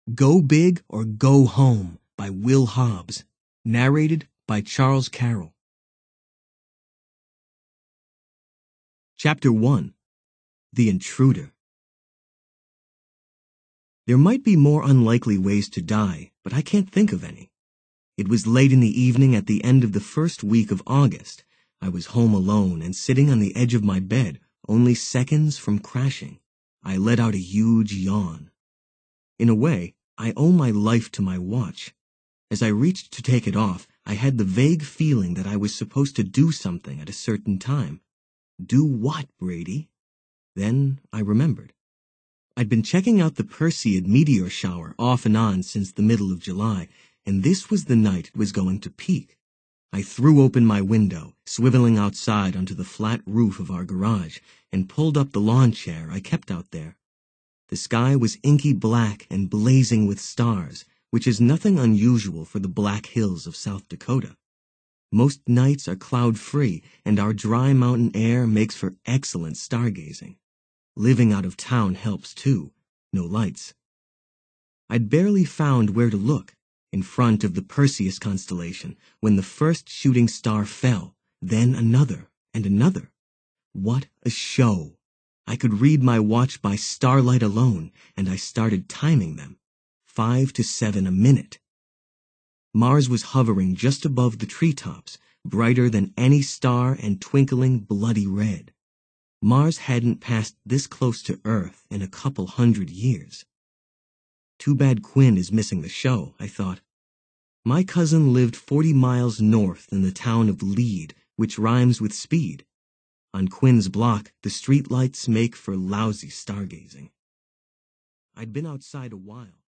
Go Big or Go Home by Will Hobbs. Narrated by Charles Carroll. Chapter 1. The Intruder. There might be more unlikely ways to die, but I can't think of any. It was late in the evening at the end of the first week of August. I was home alone and sitting on the edge of my bed, only seconds from crashing. I let out a huge yawn. In a way, I owe my life to my watch. As I reached to take it off, I had the vague feeling that I was supposed to do something at a certain time. Do what, Brady? Then I remembered. I'd been checking out the Perseid meteor shower off and on since the middle of July, and this was the night it was going to peak. I threw open my window, swiveling outside onto the flat roof of our garage, and pulled up the lawn chair I kept out there. The sky was inky black and blazing with stars, which is nothing unusual for the Black Hills of South Dakota. Most nights are cloud-free, and our dry mountain air makes for excellent stargazing. Living out of town helps, too. No lights. I'd barely found where to look, in front of the Perseus constellation, when the first shooting star fell, then another and another. What a show! I could read my watch by starlight alone, and I started timing them. 5 to 7 a minute. Mars was hovering just above the treetops, brighter than any star and twinkling bloody red. Mars hadn't passed this close to Earth in a couple 100 years. Too bad Quinn is missing the show, I thought. My cousin lived 40 miles north in the town of Lead, which rhymes with speed. On Quinn's block, the streetlights make for lousy stargazing. I'd been outside a while.